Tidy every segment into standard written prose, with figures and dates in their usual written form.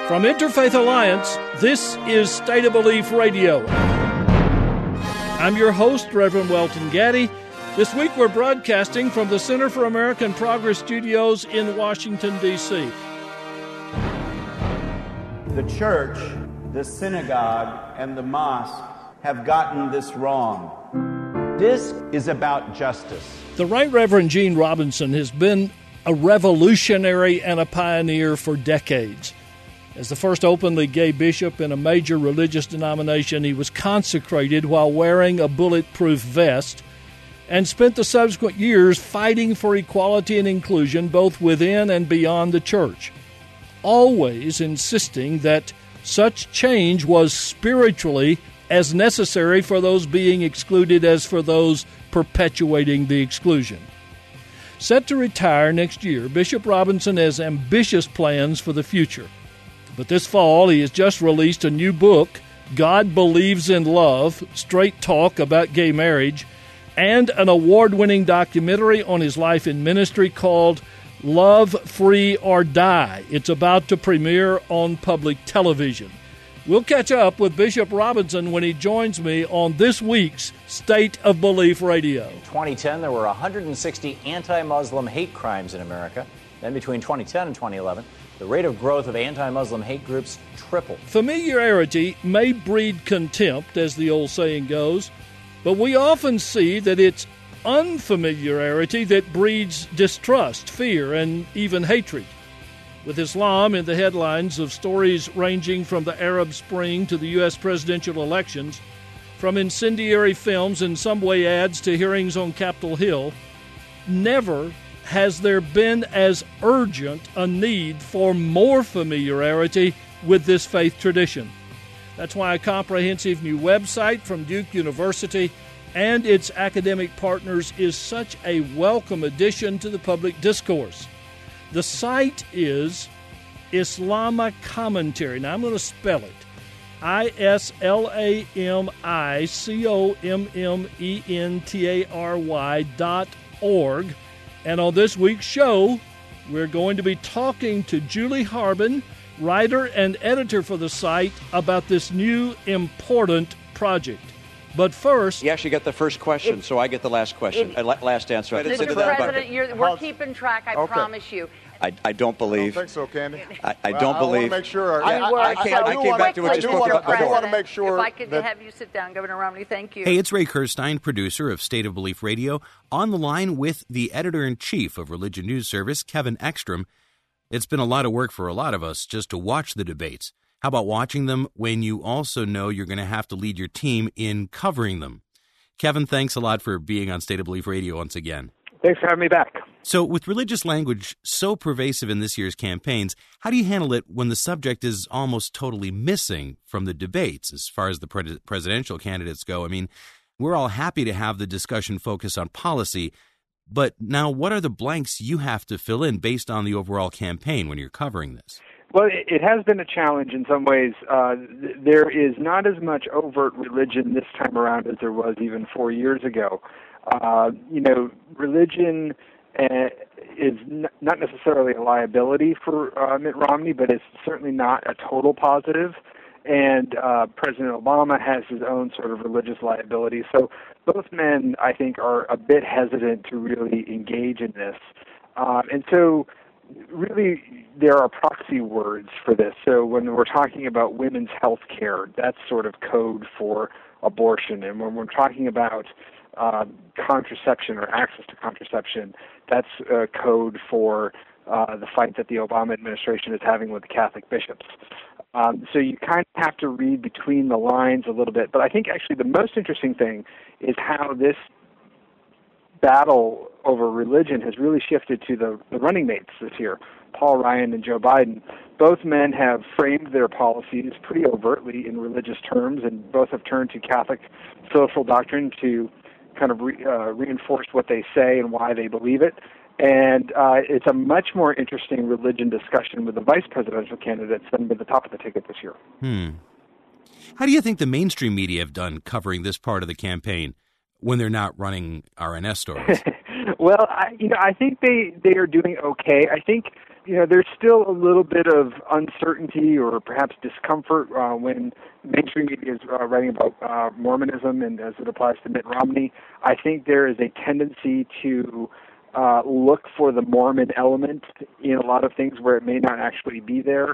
From Interfaith Alliance, this is State of Belief Radio. I'm your host, Reverend Welton Gaddy. This week we're broadcasting from the Center for American Progress Studios in Washington, D.C. The church, the synagogue, and the mosque have gotten this wrong. This is about justice. The Right Reverend Gene Robinson has been a revolutionary and a pioneer for decades. As the first openly gay bishop in a major religious denomination, he was consecrated while wearing a bulletproof vest and spent the subsequent years fighting for equality and inclusion both within and beyond the church, always insisting that such change was spiritually as necessary for those being excluded as for those perpetuating the exclusion. Set to retire next year, Bishop Robinson has ambitious plans for the future. But this fall, he has just released a new book, God Believes in Love, Straight Talk About Gay Marriage, and an award-winning documentary on his life in ministry called Love, Free, or Die. It's about to premiere on public television. We'll catch up with Bishop Robinson when he joins me on this week's State of Belief Radio. In 2010, there were 160 anti-Muslim hate crimes in America. Then between 2010 and 2011, the rate of growth of anti-Muslim hate groups tripled. Familiarity may breed contempt, as the old saying goes, but we often see that it's unfamiliarity that breeds distrust, fear, and even hatred. With Islam in the headlines of stories ranging from the Arab Spring to the U.S. presidential elections, from incendiary films and subway ads to hearings on Capitol Hill, never has there been as urgent a need for more familiarity with this faith tradition. That's why a comprehensive new website from Duke University and its academic partners is such a welcome addition to the public discourse. The site is Islamic Commentary. Now I'm going to spell it. ISLAMICOMMENTARY.org. And on this week's show, we're going to be talking to Julie Harbin, writer and editor for the site, about this new important project. But first... You actually got the first question, so I get the last question, last answer. Mr. President, we're keeping track, I promise you. I don't believe. I don't think so, Candy. I don't believe. I want to make sure. I came back to what you spoke about. I do want to make sure. If I could have you sit down, Governor Romney, thank you. Hey, it's Ray Kirstein, producer of State of Belief Radio, on the line with the editor-in-chief of Religion News Service, Kevin Ekstrom. It's been a lot of work for a lot of us just to watch the debates. How about watching them when you also know you're going to have to lead your team in covering them? Kevin, thanks a lot for being on State of Belief Radio once again. Thanks for having me back. So with religious language so pervasive in this year's campaigns, how do you handle it when the subject is almost totally missing from the debates as far as the presidential candidates go? I mean, we're all happy to have the discussion focus on policy, but now what are the blanks you have to fill in based on the overall campaign when you're covering this? Well, it has been a challenge in some ways. There is not as much overt religion this time around as there was even 4 years ago. Religion is not necessarily a liability for Mitt Romney, but it's certainly not a total positive. And President Obama has his own sort of religious liability. So both men, I think, are a bit hesitant to really engage in this. And so really there are proxy words for this. So when we're talking about women's health care, that's sort of code for abortion. And when we're talking about contraception or access to contraception, that's code for the fight that the Obama administration is having with the Catholic bishops. So you kind of have to read between the lines a little bit. But I think actually the most interesting thing is how this battle over religion has really shifted to the running mates this year, Paul Ryan and Joe Biden. Both men have framed their policies pretty overtly in religious terms, and both have turned to Catholic social doctrine to kind of reinforce what they say and why they believe it. And it's a much more interesting religion discussion with the vice presidential candidates than with the top of the ticket this year. How do you think the mainstream media have done covering this part of the campaign when they're not running RNS stories? Well, I think they are doing okay. I think there's still a little bit of uncertainty or perhaps discomfort when mainstream media is writing about Mormonism and as it applies to Mitt Romney. I think there is a tendency to look for the Mormon element in a lot of things where it may not actually be there.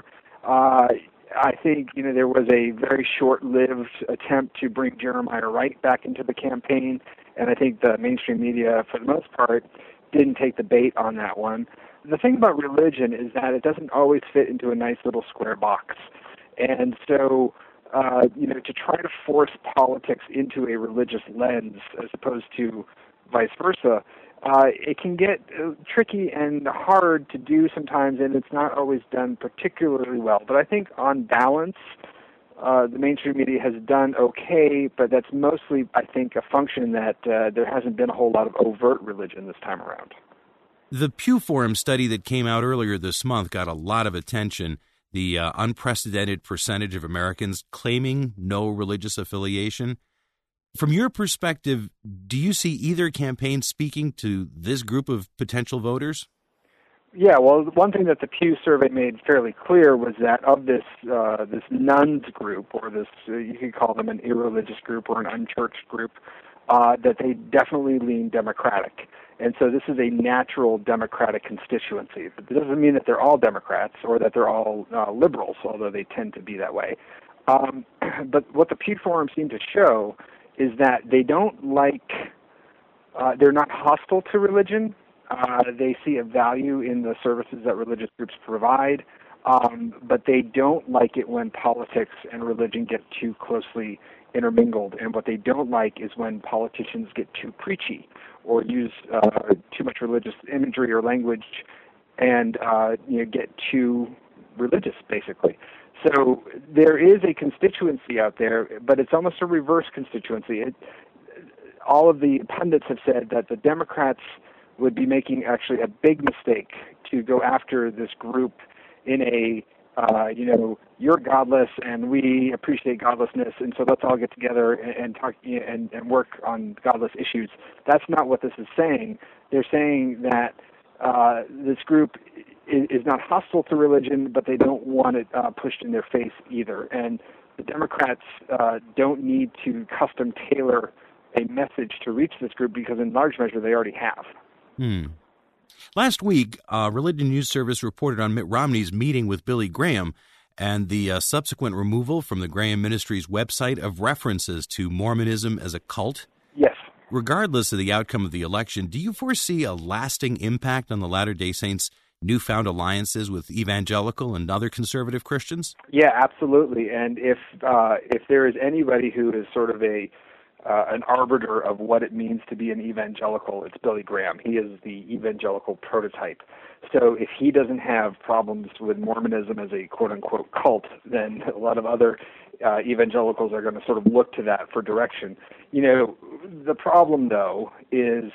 I think, there was a very short-lived attempt to bring Jeremiah Wright back into the campaign, and I think the mainstream media, for the most part, didn't take the bait on that one. The thing about religion is that it doesn't always fit into a nice little square box. And so, to try to force politics into a religious lens as opposed to vice versa, it can get tricky and hard to do sometimes, and it's not always done particularly well. But I think on balance, the mainstream media has done okay, but that's mostly, I think, a function that there hasn't been a whole lot of overt religion this time around. The Pew Forum study that came out earlier this month got a lot of attention. The unprecedented percentage of Americans claiming no religious affiliation. From your perspective, do you see either campaign speaking to this group of potential voters? Yeah, well, one thing that the Pew survey made fairly clear was that of this nuns group, or this, you could call them an irreligious group or an unchurched group, that they definitely lean Democratic. And so this is a natural Democratic constituency. But it doesn't mean that they're all Democrats or that they're all liberals, although they tend to be that way. But what the Pew Forum seemed to show is that they don't they're not hostile to religion. They see a value in the services that religious groups provide, but they don't like it when politics and religion get too closely intermingled. And what they don't like is when politicians get too preachy or use too much religious imagery or language and get too religious, basically. So there is a constituency out there, but it's almost a reverse constituency. All of the pundits have said that the Democrats would be making actually a big mistake to go after this group in a, you're godless and we appreciate godlessness, and so let's all get together and talk and work on godless issues. That's not what this is saying. They're saying that this group is not hostile to religion, but they don't want it pushed in their face either. And the Democrats don't need to custom tailor a message to reach this group because in large measure they already have. Last week, Religion News Service reported on Mitt Romney's meeting with Billy Graham and the subsequent removal from the Graham Ministries website of references to Mormonism as a cult. Yes. Regardless of the outcome of the election, do you foresee a lasting impact on the Latter-day Saints' newfound alliances with evangelical and other conservative Christians? Yeah, absolutely. And if there is anybody who is sort of an arbiter of what it means to be an evangelical, it's Billy Graham. He is the evangelical prototype. So if he doesn't have problems with Mormonism as a quote-unquote cult, then a lot of other evangelicals are going to sort of look to that for direction. The problem, though, is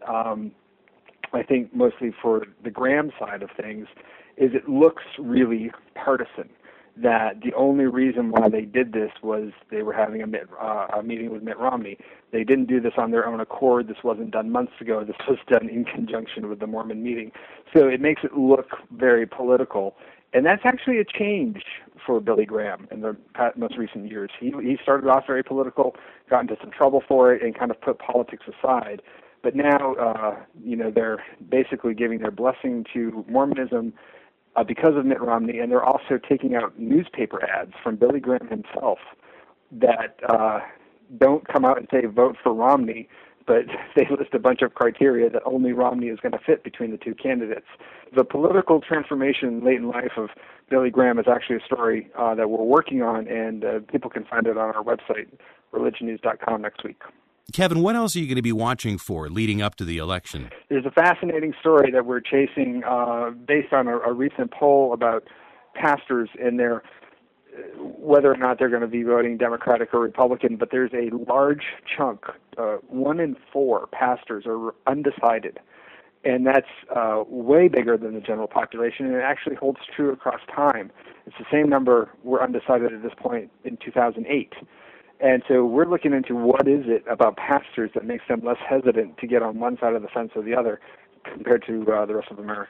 I think mostly for the Graham side of things, is it looks really partisan. That the only reason why they did this was they were having a meeting with Mitt Romney. They didn't do this on their own accord. This wasn't done months ago. This was done in conjunction with the Mormon meeting. So it makes it look very political. And that's actually a change for Billy Graham in the most recent years. He started off very political, got into some trouble for it, and kind of put politics aside. But now, they're basically giving their blessing to Mormonism because of Mitt Romney, and they're also taking out newspaper ads from Billy Graham himself that don't come out and say vote for Romney, but they list a bunch of criteria that only Romney is going to fit between the two candidates. The political transformation late in life of Billy Graham is actually a story that we're working on, and people can find it on our website, religionnews.com, next week. Kevin, what else are you going to be watching for leading up to the election? There's a fascinating story that we're chasing based on a recent poll about pastors and whether or not they're going to be voting Democratic or Republican, but there's a large chunk, 1 in 4 pastors are undecided. And that's way bigger than the general population, and it actually holds true across time. It's the same number were undecided at this point in 2008. And so we're looking into what is it about pastors that makes them less hesitant to get on one side of the fence or the other compared to the rest of America.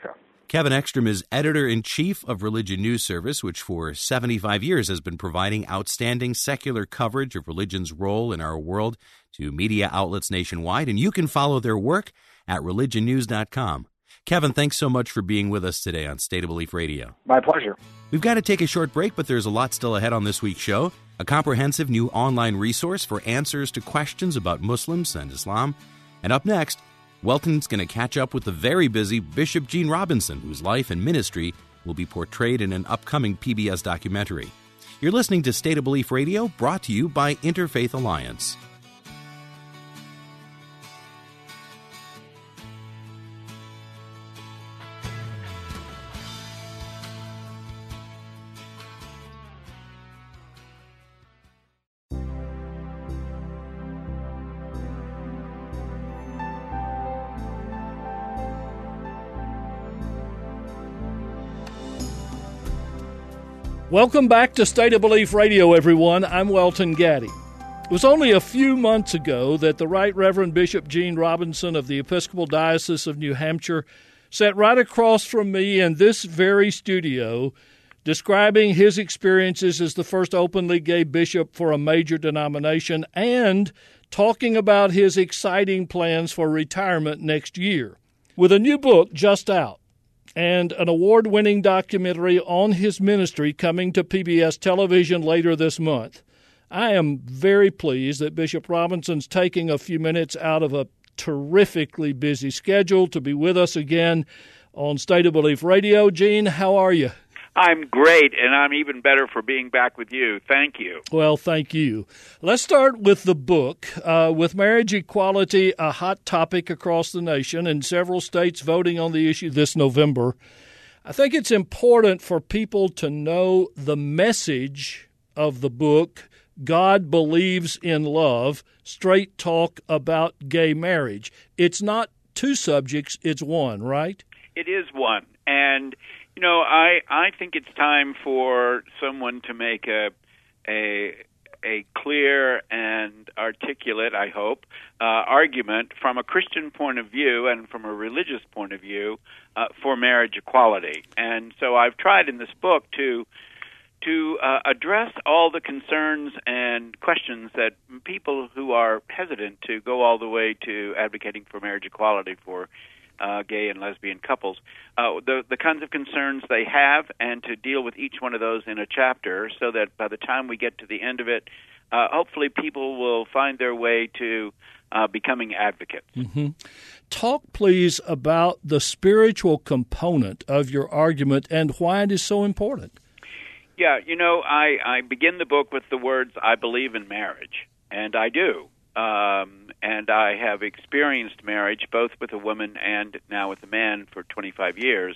Kevin Ekstrom is editor-in-chief of Religion News Service, which for 75 years has been providing outstanding secular coverage of religion's role in our world to media outlets nationwide, and you can follow their work at religionnews.com. Kevin, thanks so much for being with us today on State of Belief Radio. My pleasure. We've got to take a short break, but there's a lot still ahead on this week's show. A comprehensive new online resource for answers to questions about Muslims and Islam. And up next, Welton's going to catch up with the very busy Bishop Gene Robinson, whose life and ministry will be portrayed in an upcoming PBS documentary. You're listening to State of Belief Radio, brought to you by Interfaith Alliance. Welcome back to State of Belief Radio, everyone. I'm Welton Gaddy. It was only a few months ago that the Right Reverend Bishop Gene Robinson of the Episcopal Diocese of New Hampshire sat right across from me in this very studio describing his experiences as the first openly gay bishop for a major denomination and talking about his exciting plans for retirement next year. With a new book just out, and an award-winning documentary on his ministry coming to PBS television later this month. I am very pleased that Bishop Robinson's taking a few minutes out of a terrifically busy schedule to be with us again on State of Belief Radio. Gene, how are you? I'm great, and I'm even better for being back with you. Thank you. Well, thank you. Let's start with the book. With marriage equality a hot topic across the nation and several states voting on the issue this November, I think it's important for people to know the message of the book, God Believes in Love, Straight Talk About Gay Marriage. It's not two subjects, it's one, right? It is one. And you know, I think it's time for someone to make a clear and articulate, I hope, argument from a Christian point of view and from a religious point of view for marriage equality. And so I've tried in this book to address all the concerns and questions that people who are hesitant to go all the way to advocating for marriage equality for gay and lesbian couples, the kinds of concerns they have, and to deal with each one of those in a chapter so that by the time we get to the end of it, hopefully people will find their way to becoming advocates. Mm-hmm. Talk, please, about the spiritual component of your argument and why it is so important. Yeah, you know, I begin the book with the words, I believe in marriage, and I do. And I have experienced marriage both with a woman and now with a man for 25 years.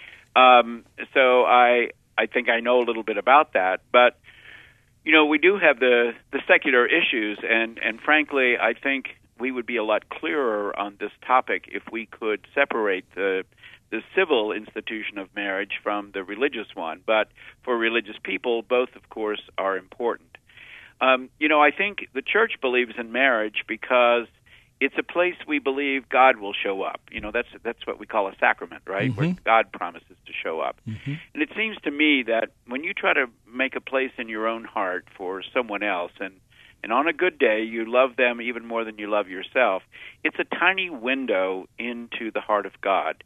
So I think I know a little bit about that. But, you know, we do have the secular issues, and frankly, I think we would be a lot clearer on this topic if we could separate the civil institution of marriage from the religious one. But for religious people, both, of course, are important. You know, I think the church believes in marriage because it's a place we believe God will show up. You know, that's what we call a sacrament, right? Mm-hmm. Where God promises to show up. Mm-hmm. And it seems to me that when you try to make a place in your own heart for someone else, and on a good day you love them even more than you love yourself, it's a tiny window into the heart of God,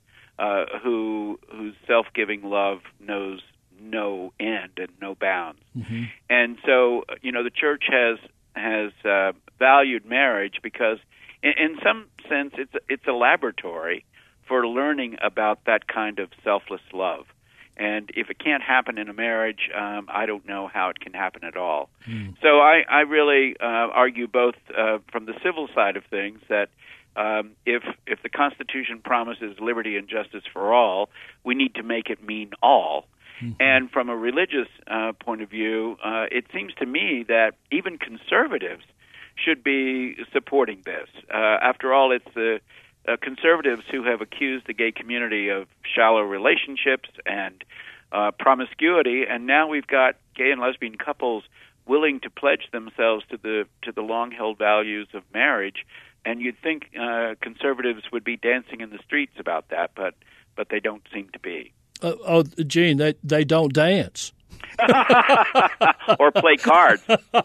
whose self-giving love knows no end and no bounds. Mm-hmm. And so, you know, the church has valued marriage because in some sense it's a laboratory for learning about that kind of selfless love. And if it can't happen in a marriage, I don't know how it can happen at all. Mm. So I really argue both from the civil side of things that if the Constitution promises liberty and justice for all, we need to make it mean all. Mm-hmm. And from a religious point of view, it seems to me that even conservatives should be supporting this. After all, it's the conservatives who have accused the gay community of shallow relationships and promiscuity, and now we've got gay and lesbian couples willing to pledge themselves to the long-held values of marriage. And you'd think conservatives would be dancing in the streets about that, but but they don't seem to be. Gene, they don't dance. Or play cards.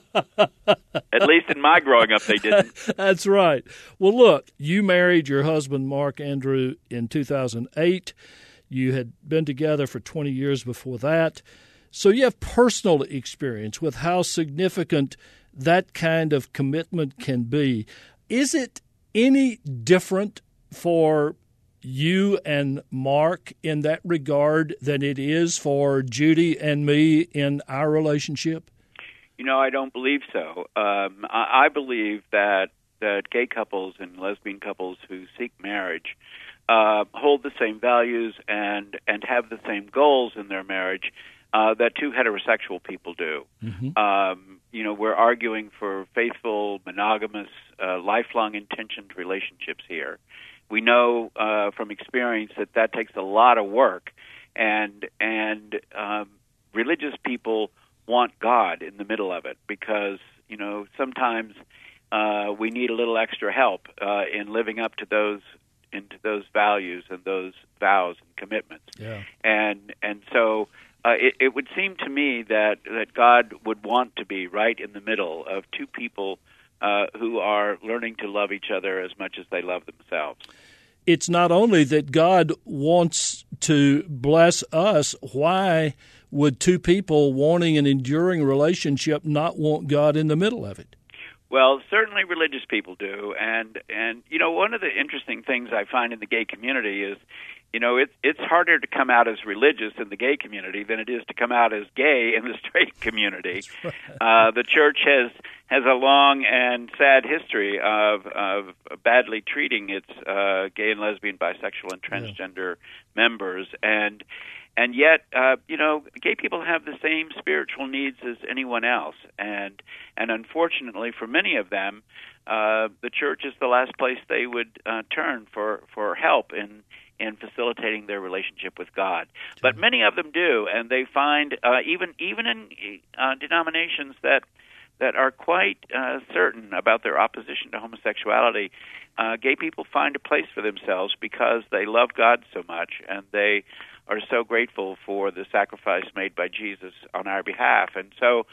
At least in my growing up, they didn't. That's right. Well, look, you married your husband, Mark Andrew, in 2008. You had been together for 20 years before that. So you have personal experience with how significant that kind of commitment can be. Is it any different for you and Mark in that regard than it is for Judy and me in our relationship? I don't believe so. I believe that gay couples and lesbian couples who seek marriage hold the same values and have the same goals in their marriage that two heterosexual people do. Mm-hmm. We're arguing for faithful, monogamous, lifelong intentioned relationships here. We know from experience that takes a lot of work, and religious people want God in the middle of it because sometimes we need a little extra help in living up to those values and those vows and commitments. Yeah. And so it would seem to me that God would want to be right in the middle of two people who are learning to love each other as much as they love themselves. It's not only that God wants to bless us. Why would two people wanting an enduring relationship not want God in the middle of it? Well, certainly religious people do. And one of the interesting things I find in the gay community is, it's harder to come out as religious in the gay community than it is to come out as gay in the straight community. Right. The church has a long and sad history of badly treating its gay and lesbian, bisexual, and transgender members, and yet, gay people have the same spiritual needs as anyone else, and unfortunately, for many of them, the church is the last place they would turn for help in facilitating their relationship with God. But many of them do, and they find even in denominations that are quite certain about their opposition to homosexuality, gay people find a place for themselves because they love God so much, and they are so grateful for the sacrifice made by Jesus on our behalf. And so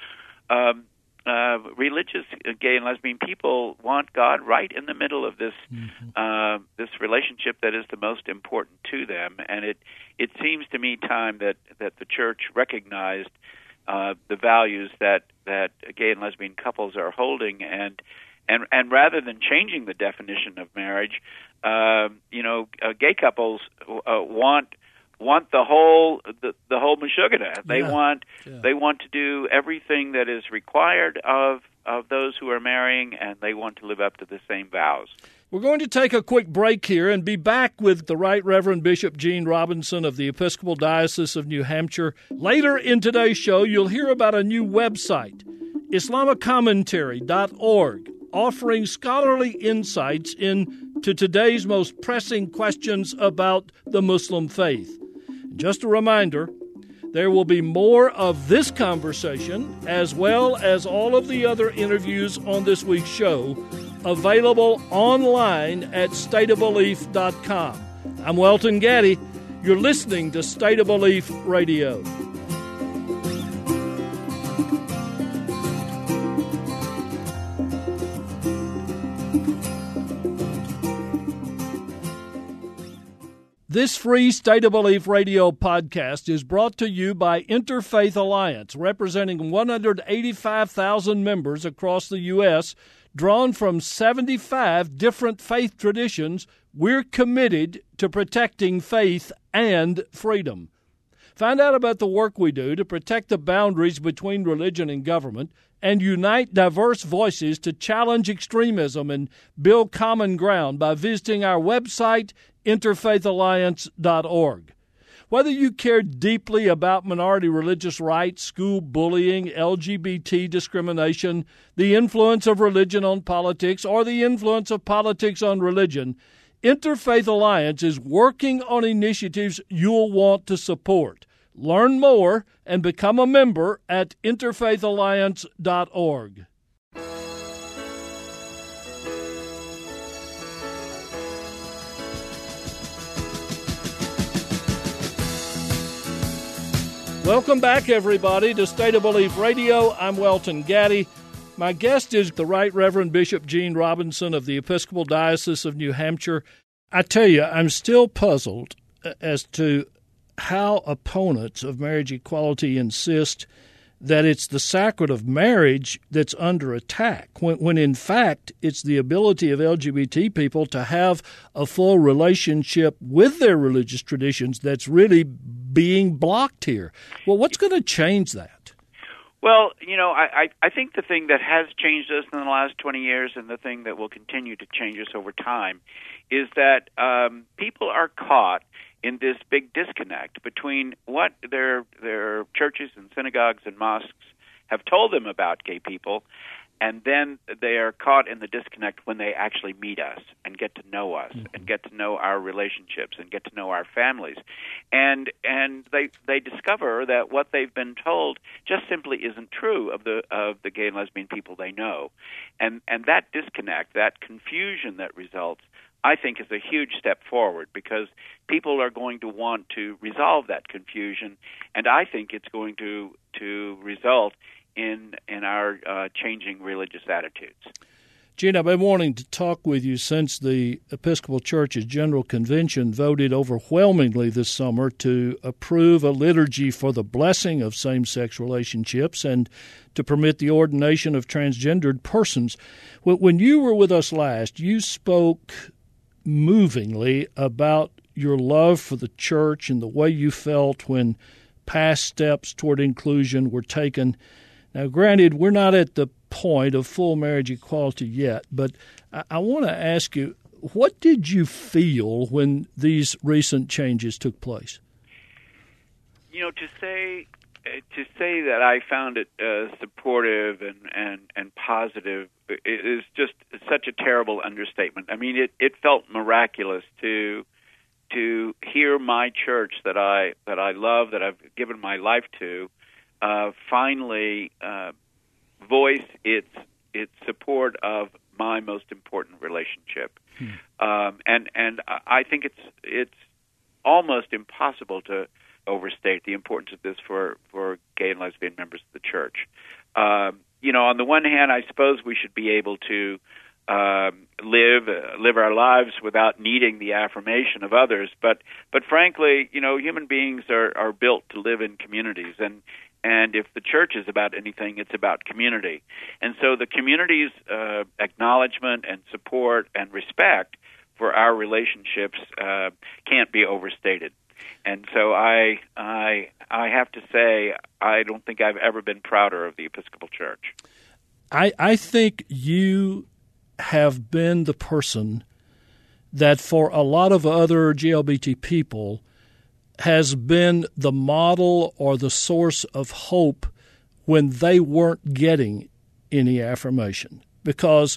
religious gay and lesbian people want God right in the middle of this this relationship that is the most important to them. And it seems to me time that the church recognized the values that gay and lesbian couples are holding, and rather than changing the definition of marriage, gay couples want the whole mashugada. They want to do everything that is required of those who are marrying, and they want to live up to the same vows. We're going to take a quick break here and be back with the Right Reverend Bishop Gene Robinson of the Episcopal Diocese of New Hampshire. Later in today's show, you'll hear about a new website, IslamicCommentary.org, offering scholarly insights into today's most pressing questions about the Muslim faith. Just a reminder, there will be more of this conversation, as well as all of the other interviews on this week's show, available online at stateofbelief.com. I'm Welton Gaddy. You're listening to State of Belief Radio. This free State of Belief radio podcast is brought to you by Interfaith Alliance, representing 185,000 members across the U.S., drawn from 75 different faith traditions. We're committed to protecting faith and freedom. Find out about the work we do to protect the boundaries between religion and government and unite diverse voices to challenge extremism and build common ground by visiting our website, interfaithalliance.org. Whether you care deeply about minority religious rights, school bullying, LGBT discrimination, the influence of religion on politics, or the influence of politics on religion, Interfaith Alliance is working on initiatives you'll want to support. Learn more and become a member at interfaithalliance.org. Welcome back, everybody, to State of Belief Radio. I'm Welton Gaddy. My guest is the Right Reverend Bishop Gene Robinson of the Episcopal Diocese of New Hampshire. I tell you, I'm still puzzled as to how opponents of marriage equality insist that it's the sacrament of marriage that's under attack, when in fact it's the ability of LGBT people to have a full relationship with their religious traditions that's really being blocked here. Well, what's going to change that? Well, I think the thing that has changed us in the last 20 years and the thing that will continue to change us over time is that people are caught in this big disconnect between what their churches and synagogues and mosques have told them about gay people, and then they are caught in the disconnect when they actually meet us and get to know us and get to know our relationships and get to know our families. And they discover that what they've been told just simply isn't true of the gay and lesbian people they know. And that disconnect, that confusion that results, I think is a huge step forward, because people are going to want to resolve that confusion, and I think it's going to result in our changing religious attitudes. Gene, I've been wanting to talk with you since the Episcopal Church's General Convention voted overwhelmingly this summer to approve a liturgy for the blessing of same-sex relationships and to permit the ordination of transgendered persons. When you were with us last, you spoke movingly about your love for the church and the way you felt when past steps toward inclusion were taken. Now, granted, we're not at the point of full marriage equality yet, but I want to ask you, what did you feel when these recent changes took place? To say that I found it supportive and positive is just such a terrible understatement. I mean, it felt miraculous to hear my church that I love, that I've given my life to, finally voice its support of my most important relationship. And I think it's almost impossible to overstate the importance of this for gay and lesbian members of the church. On the one hand, I suppose we should be able to live our lives without needing the affirmation of others. But frankly, human beings are built to live in communities, and if the church is about anything, it's about community. And so the community's acknowledgement and support and respect for our relationships can't be overstated. And so I have to say, I don't think I've ever been prouder of the Episcopal Church. I think you have been the person that for a lot of other GLBT people has been the model or the source of hope when they weren't getting any affirmation. Because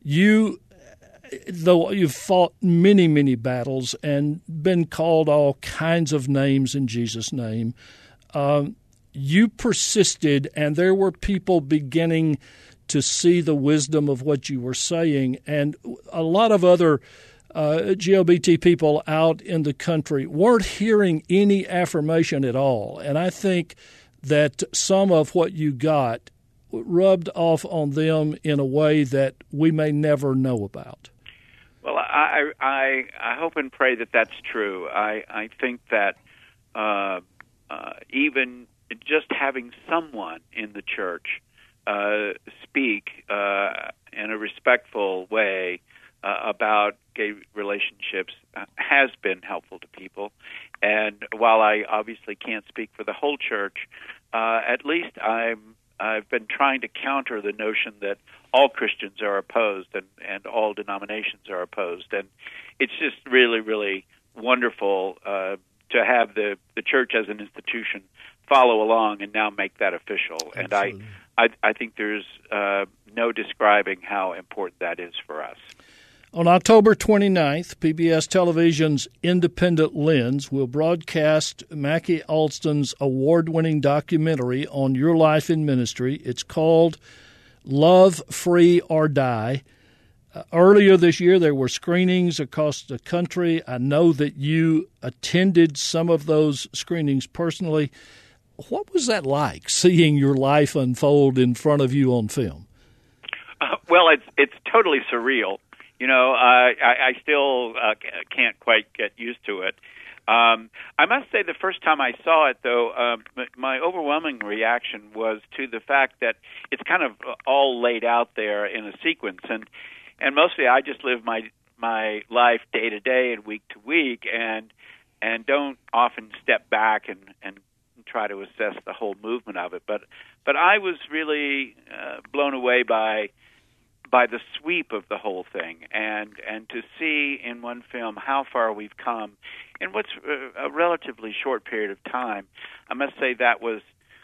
though you've fought many, many battles and been called all kinds of names in Jesus' name, you persisted, and there were people beginning to see the wisdom of what you were saying. And a lot of other GLBT people out in the country weren't hearing any affirmation at all. And I think that some of what you got rubbed off on them in a way that we may never know about. Well, I hope and pray that that's true. I think that even just having someone in the church speak in a respectful way about gay relationships has been helpful to people. And while I obviously can't speak for the whole church, at least I've been trying to counter the notion that all Christians are opposed and all denominations are opposed. And it's just really, really wonderful to have the church as an institution follow along and now make that official. Absolutely. And I think there's no describing how important that is for us. On October 29th, PBS Television's Independent Lens will broadcast Mackie Alston's award-winning documentary on your life in ministry. It's called Love, Free, or Die. Earlier this year, there were screenings across the country. I know that you attended some of those screenings personally. What was that like, seeing your life unfold in front of you on film? Well, it's totally surreal. I still can't quite get used to it. I must say the first time I saw it, though, my overwhelming reaction was to the fact that it's kind of all laid out there in a sequence, and mostly I just live my life day to day and week to week, and don't often step back and try to assess the whole movement of it. But I was really blown away by the sweep of the whole thing, and to see in one film how far we've come in what's a relatively short period of time. I must say that was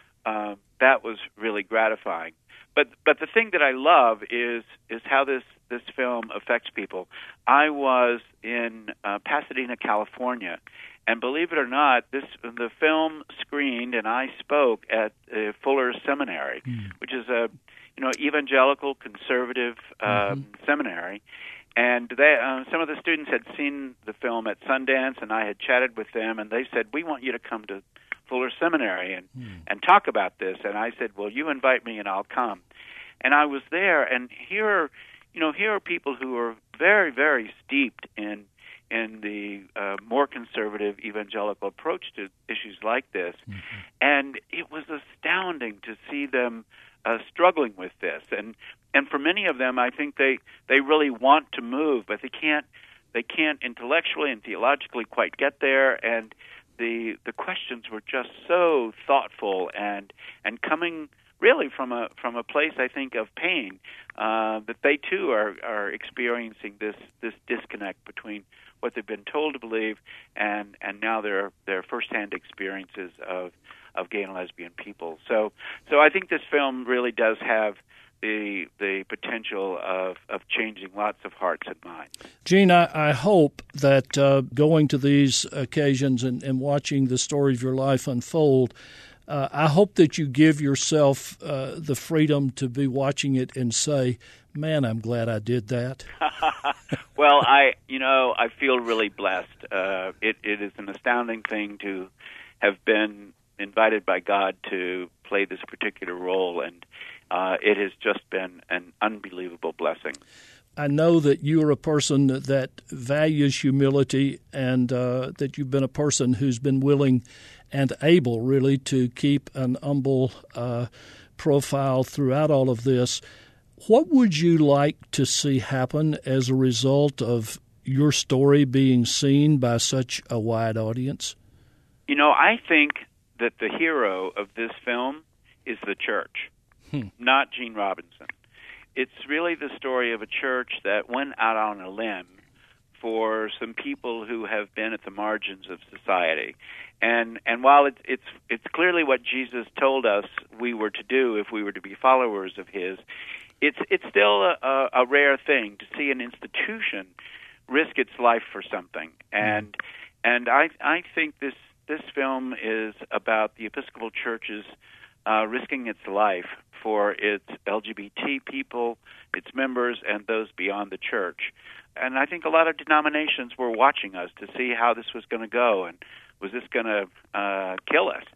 really gratifying. But the thing that I love is how this film affects people. I was in Pasadena, California, and believe it or not, the film screened and I spoke at Fuller Seminary, which is a evangelical conservative seminary, and some of the students had seen the film at Sundance, and I had chatted with them, and they said, "We want you to come to Fuller Seminary and talk about this." And I said, "Well, you invite me, and I'll come." And I was there, and here are people who are very, very steeped in the more conservative evangelical approach to issues like this, and it was astounding to see them struggling with this, and for many of them, I think they really want to move, but they can't intellectually and theologically quite get there, and the questions were just so thoughtful and coming really from a place, I think, of pain, that they too are experiencing this disconnect between what they've been told to believe and now their firsthand experiences of gay and lesbian people. So I think this film really does have the potential of changing lots of hearts and minds. Gene, I hope that going to these occasions and watching the story of your life unfold, I hope that you give yourself the freedom to be watching it and say, "Man, I'm glad I did that." Well, I feel really blessed. It is an astounding thing to have been invited by God to play this particular role, and it has just been an unbelievable blessing. I know that you are a person that values humility, and that you've been a person who's been willing and able, really, to keep an humble profile throughout all of this. What would you like to see happen as a result of your story being seen by such a wide audience? I think that the hero of this film is the church, not Gene Robinson. It's really the story of a church that went out on a limb for some people who have been at the margins of society. And while it's clearly what Jesus told us we were to do if we were to be followers of his, it's still a rare thing to see an institution risk its life for something. And I think this film is about the Episcopal Church's risking its life for its LGBT people, its members, and those beyond the church. And I think a lot of denominations were watching us to see how this was going to go, and was this going to kill us?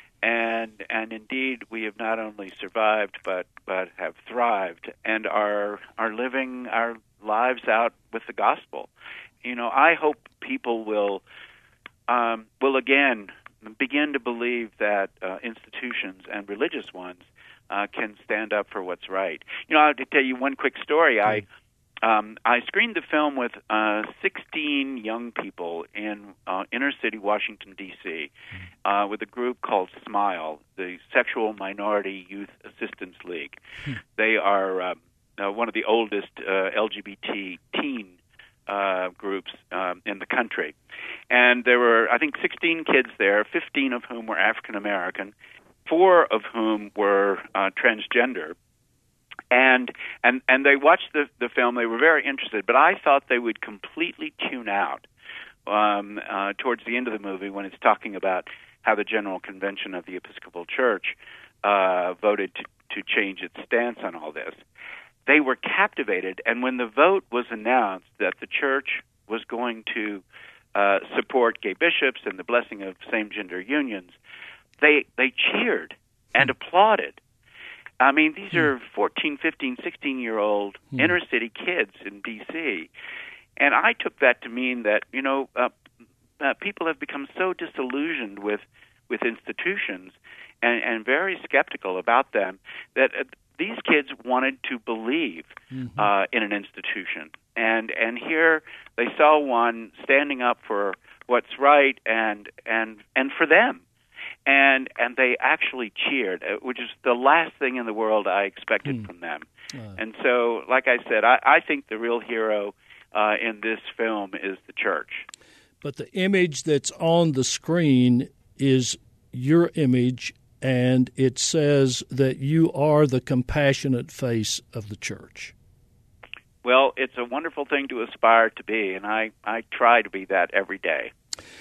And indeed, we have not only survived, but have thrived, and are living our lives out with the gospel. I hope people will again begin to believe that institutions and religious ones can stand up for what's right. I'll tell you one quick story. I screened the film with 16 young people in inner city Washington, D.C., with a group called SMILE, the Sexual Minority Youth Assistance League. They are one of the oldest LGBT teen groups in the country. And there were, I think, 16 kids there, 15 of whom were African American, 4 of whom were transgender. And they watched the film. They were very interested, but I thought they would completely tune out towards the end of the movie when it's talking about how the General Convention of the Episcopal Church voted to change its stance on all this. They were captivated, and when the vote was announced that the church was going to support gay bishops and the blessing of same-gender unions, they cheered and applauded. I mean, these are 14, 15, 16-year-old inner-city kids in D.C., and I took that to mean that, people have become so disillusioned with institutions and very skeptical about them that these kids wanted to believe in an institution. And here they saw one standing up for what's right and for them. And they actually cheered, which is the last thing in the world I expected from them. And so, like I said, I think the real hero in this film is the church. But the image that's on the screen is your image, and it says that you are the compassionate face of the church. Well, it's a wonderful thing to aspire to be, and I try to be that every day.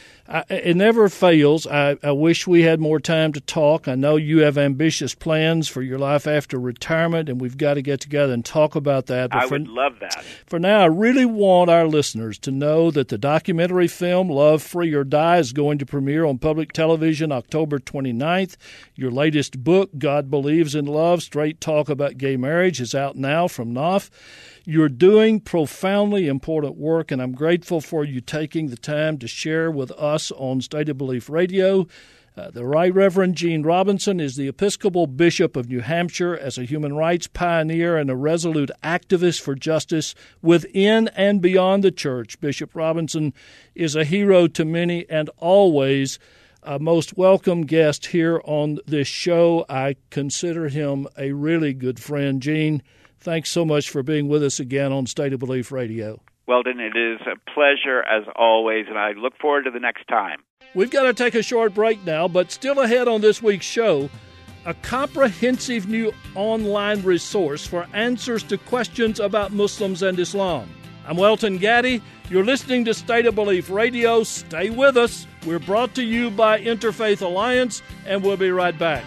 It never fails. I wish we had more time to talk. I know you have ambitious plans for your life after retirement, and we've got to get together and talk about that. But I would love that. For now, I really want our listeners to know that the documentary film Love, Free or Die is going to premiere on public television October 29th. Your latest book, God Believes in Love, Straight Talk About Gay Marriage, is out now from Knopf. You're doing profoundly important work, and I'm grateful for you taking the time to share with us on State of Belief Radio. The Right Reverend Gene Robinson is the Episcopal Bishop of New Hampshire. As a human rights pioneer and a resolute activist for justice within and beyond the church, Bishop Robinson is a hero to many and always a most welcome guest here on this show. I consider him a really good friend. Gene, thanks so much for being with us again on State of Belief Radio. Weldon, it is a pleasure as always, and I look forward to the next time. We've got to take a short break now, but still ahead on this week's show, a comprehensive new online resource for answers to questions about Muslims and Islam. I'm Welton Gaddy. You're listening to State of Belief Radio. Stay with us. We're brought to you by Interfaith Alliance, and we'll be right back.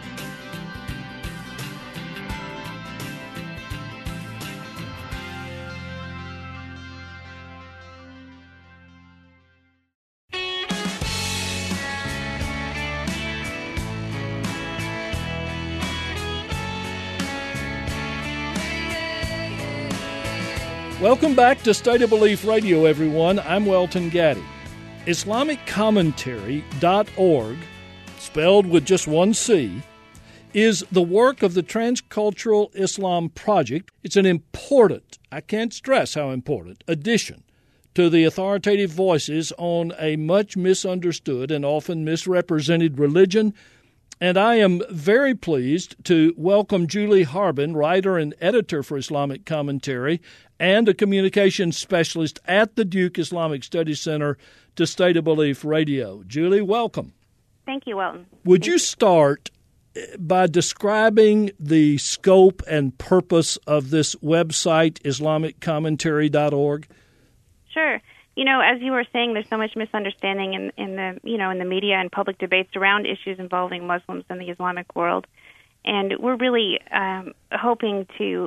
Welcome back to State of Belief Radio, everyone. I'm Welton Gaddy. IslamicCommentary.org, spelled with just one C, is the work of the Transcultural Islam Project. It's an important, I can't stress how important, addition to the authoritative voices on a much misunderstood and often misrepresented religion. And I am very pleased to welcome Julie Harbin, writer and editor for Islamic Commentary and a communications specialist at the Duke Islamic Studies Center, to State of Belief Radio. Julie, welcome. Thank you, Welton. Would you start by describing the scope and purpose of this website, IslamicCommentary.org? Sure. You know, as you were saying, there's so much misunderstanding in the media and public debates around issues involving Muslims in the Islamic world, and we're really hoping to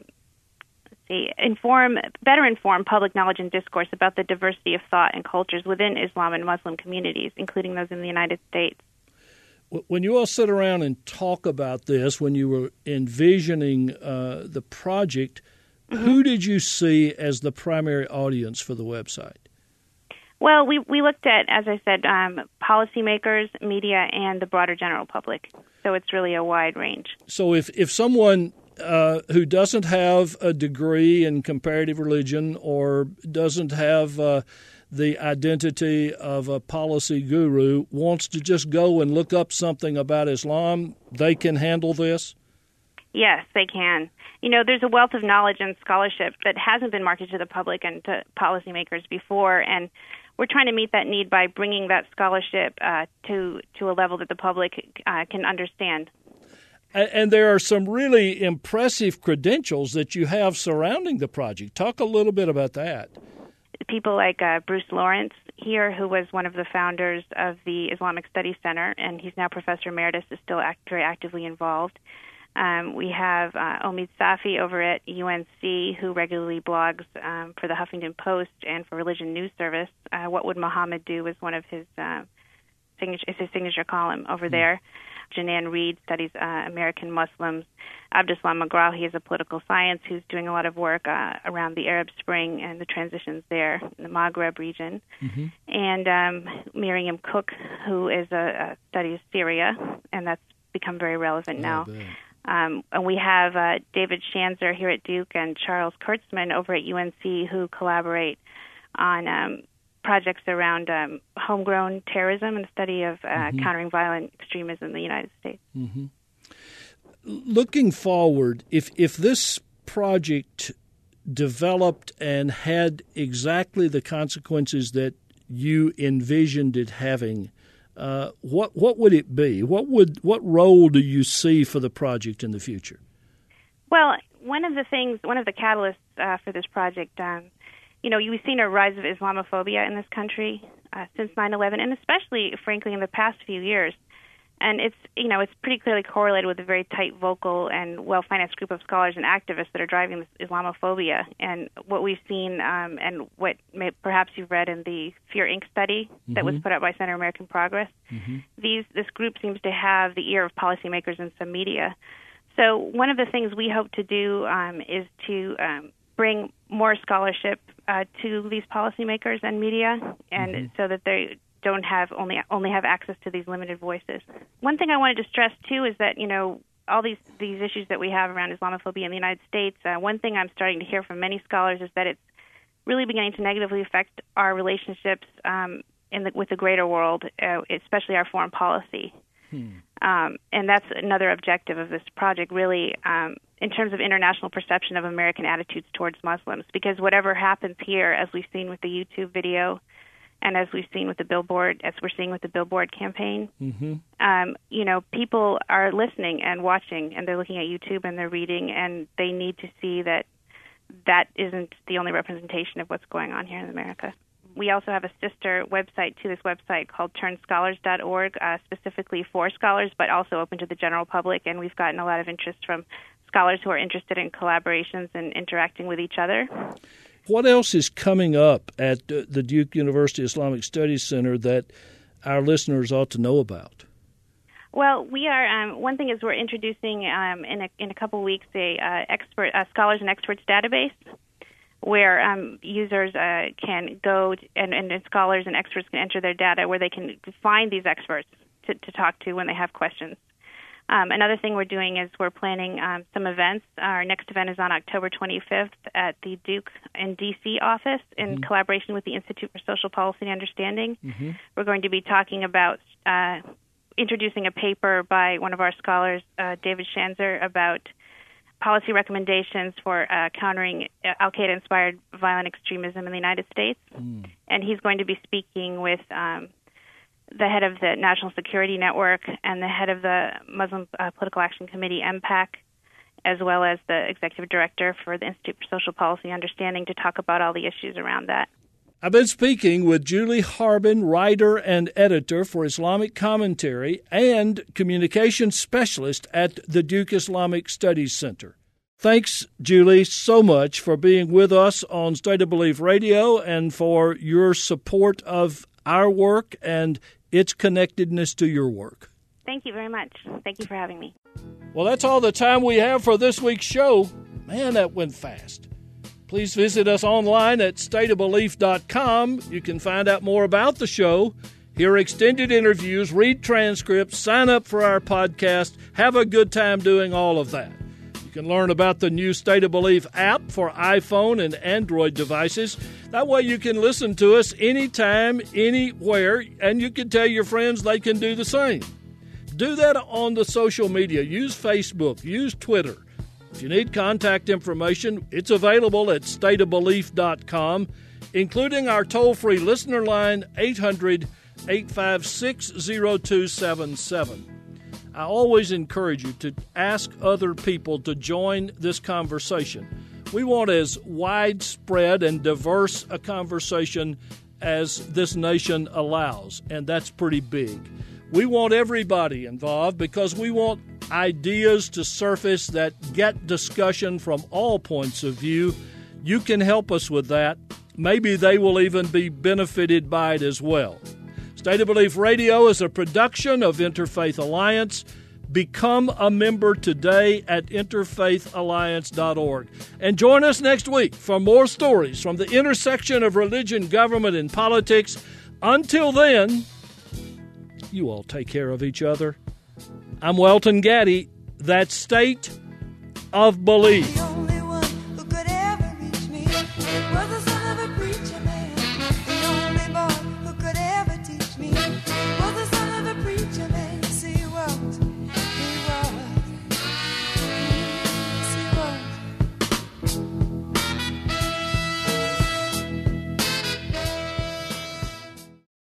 better inform public knowledge and discourse about the diversity of thought and cultures within Islam and Muslim communities, including those in the United States. When you all sit around and talk about this, when you were envisioning the project, who did you see as the primary audience for the website? Well, we looked at, as I said, policymakers, media, and the broader general public. So it's really a wide range. So if someone who doesn't have a degree in comparative religion or doesn't have the identity of a policy guru wants to just go and look up something about Islam, they can handle this? Yes, they can. You know, there's a wealth of knowledge and scholarship that hasn't been marketed to the public and to policymakers before, and we're trying to meet that need by bringing that scholarship to a level that the public can understand. And there are some really impressive credentials that you have surrounding the project. Talk a little bit about that. People like Bruce Lawrence here, who was one of the founders of the Islamic Studies Center, and he's now Professor Emeritus, is still very actively involved. We have Omid Safi over at UNC, who regularly blogs for the Huffington Post and for Religion News Service. What Would Muhammad Do is one of his his signature column over there. Janan Reed studies American Muslims. Abdeslam Megrahi is a political science who's doing a lot of work around the Arab Spring and the transitions there in the Maghreb region. Mm-hmm. And Miriam Cook, who is studies Syria, and that's become very relevant now. And we have David Schanzer here at Duke and Charles Kurtzman over at UNC who collaborate on projects around homegrown terrorism and the study of countering violent extremism in the United States. Mm-hmm. Looking forward, if this project developed and had exactly the consequences that you envisioned it having, what would it be? What role do you see for the project in the future? Well, one of the catalysts for this project, we've seen a rise of Islamophobia in this country since 9/11, and especially, frankly, in the past few years. And it's pretty clearly correlated with a very tight, vocal, and well-financed group of scholars and activists that are driving this Islamophobia. And what we've seen, and what perhaps you've read in the Fear Inc. study that was put out by Center American Progress, this group seems to have the ear of policymakers and some media. So one of the things we hope to do is to bring more scholarship to these policymakers and media, and so that they don't have only have access to these limited voices. One thing I wanted to stress too is that all these issues that we have around Islamophobia in the United States. One thing I'm starting to hear from many scholars is that it's really beginning to negatively affect our relationships with the greater world, especially our foreign policy. And that's another objective of this project, really, in terms of international perception of American attitudes towards Muslims. Because whatever happens here, as we've seen with the YouTube video, and as we've seen with the Billboard, as we're seeing with the Billboard campaign, people are listening and watching, and they're looking at YouTube and they're reading, and they need to see that isn't the only representation of what's going on here in America. We also have a sister website to this website called turnscholars.org, specifically for scholars, but also open to the general public, and we've gotten a lot of interest from scholars who are interested in collaborations and interacting with each other. What else is coming up at the Duke University Islamic Studies Center that our listeners ought to know about? Well, we are. One thing is we're introducing in a couple weeks a scholars and experts database, where users can go and scholars and experts can enter their data, where they can find these experts to talk to when they have questions. Another thing we're doing is we're planning some events. Our next event is on October 25th at the Duke and D.C. office in collaboration with the Institute for Social Policy and Understanding. We're going to be talking about introducing a paper by one of our scholars, David Schanzer, about policy recommendations for countering al-Qaeda-inspired violent extremism in the United States. And he's going to be speaking with the head of the National Security Network and the head of the Muslim Political Action Committee, MPAC, as well as the executive director for the Institute for Social Policy and Understanding, to talk about all the issues around that. I've been speaking with Julie Harbin, writer and editor for Islamic Commentary and communications specialist at the Duke Islamic Studies Center. Thanks, Julie, so much for being with us on State of Belief Radio and for your support of our work and its connectedness to your work. Thank you very much. Thank you for having me. Well, that's all the time we have for this week's show. Man, that went fast. Please visit us online at stateofbelief.com. You can find out more about the show, hear extended interviews, read transcripts, sign up for our podcast, have a good time doing all of that. You can learn about the new State of Belief app for iPhone and Android devices. That way you can listen to us anytime, anywhere, and you can tell your friends they can do the same. Do that on the social media. Use Facebook, use Twitter. If you need contact information, it's available at stateofbelief.com, including our toll-free listener line, 800-856-0277. I always encourage you to ask other people to join this conversation. We want as widespread and diverse a conversation as this nation allows, and that's pretty big. We want everybody involved because we want ideas to surface that get discussion from all points of view. You can help us with that. Maybe they will even be benefited by it as well. State of Belief Radio is a production of Interfaith Alliance. Become a member today at interfaithalliance.org. And join us next week for more stories from the intersection of religion, government, and politics. Until then, you all take care of each other. I'm Welton Gaddy. That's State of Belief.